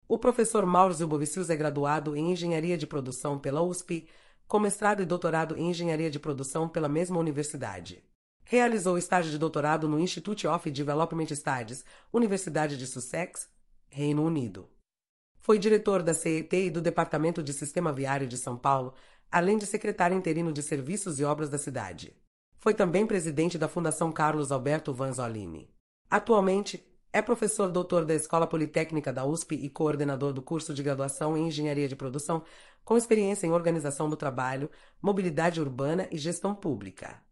O professor Mauro Zilbovicius é graduado em Engenharia de Produção pela USP, com mestrado e doutorado em Engenharia de Produção pela mesma universidade. Realizou estágio de doutorado no Institute of Development Studies, Universidade de Sussex, Reino Unido. Foi diretor da CET e do Departamento de Sistema Viário de São Paulo, além de secretário interino de Serviços e Obras da cidade. Foi também presidente da Fundação Carlos Alberto Vanzolini. Atualmente, é professor doutor da Escola Politécnica da USP e coordenador do curso de graduação em Engenharia de Produção, com experiência em organização do trabalho, mobilidade urbana e gestão pública.